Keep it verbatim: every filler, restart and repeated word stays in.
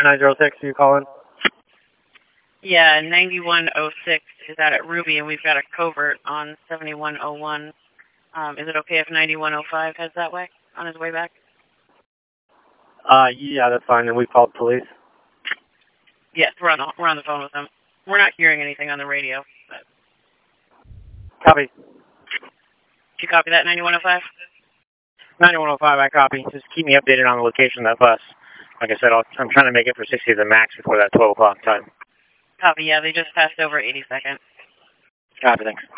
nine zero six, you calling? Yeah, ninety-one oh six is out at Ruby, and we've got a covert on seventy-one oh one. Um, is it okay if ninety-one oh five heads that way on his way back? Uh, yeah, that's fine. And we called police. Yes, we're on the, we're on the phone with them. We're not hearing anything on the radio. But... Copy. Did you copy that, ninety-one oh five? ninety-one oh five, I copy. Just keep me updated on the location of that bus. Like I said, I'll, I'm trying to make it for sixty to the max before that twelve o'clock time. Copy, yeah, they just passed over eighty-second. Copy, thanks.